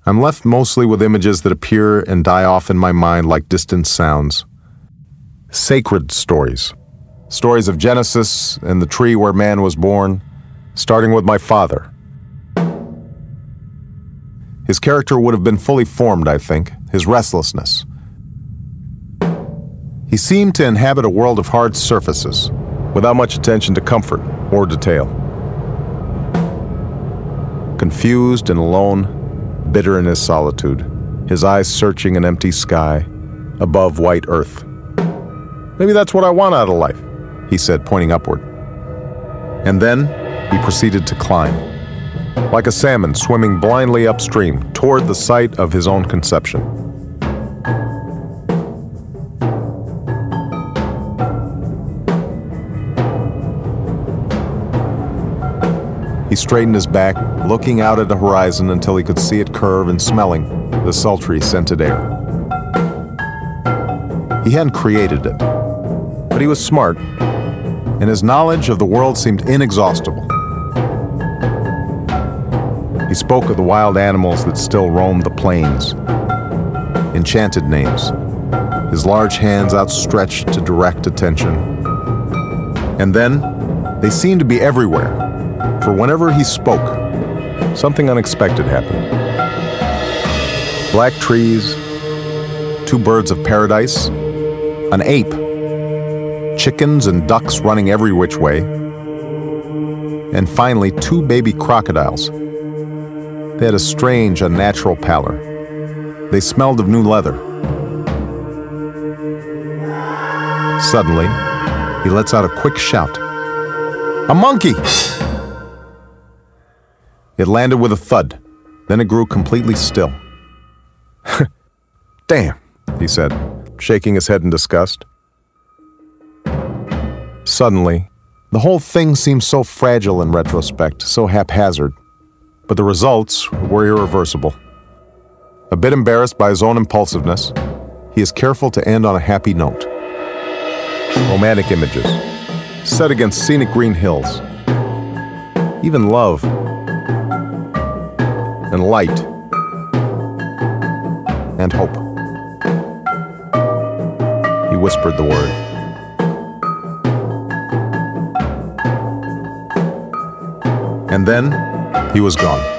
I'm left mostly with images that appear and die off in my mind like distant sounds. Sacred stories. Stories of Genesis and the tree where man was born, starting with my father. His character would have been fully formed, I think, his restlessness. He seemed to inhabit a world of hard surfaces, without much attention to comfort or detail. Confused and alone, bitter in his solitude, his eyes searching an empty sky, above white earth. Maybe that's what I want out of life, he said, pointing upward. And then he proceeded to climb, like a salmon swimming blindly upstream toward the site of his own conception. He straightened his back, looking out at the horizon until he could see it curve and smelling the sultry, scented air. He hadn't created it, but he was smart, and his knowledge of the world seemed inexhaustible. He spoke of the wild animals that still roamed the plains, enchanted names, his large hands outstretched to direct attention. And then, they seemed to be everywhere, for whenever he spoke, something unexpected happened. Black trees, 2 birds of paradise, an ape, chickens and ducks running every which way, and finally 2 baby crocodiles. They had a strange, unnatural pallor. They smelled of new leather. Suddenly, he lets out a quick shout. "A monkey!" It landed with a thud. Then it grew completely still. "Damn," he said, shaking his head in disgust. Suddenly, the whole thing seemed so fragile in retrospect, so haphazard. But the results were irreversible. A bit embarrassed by his own impulsiveness, he is careful to end on a happy note. Romantic images, set against scenic green hills. Even love. And light. And hope. He whispered the word. And then, he was gone.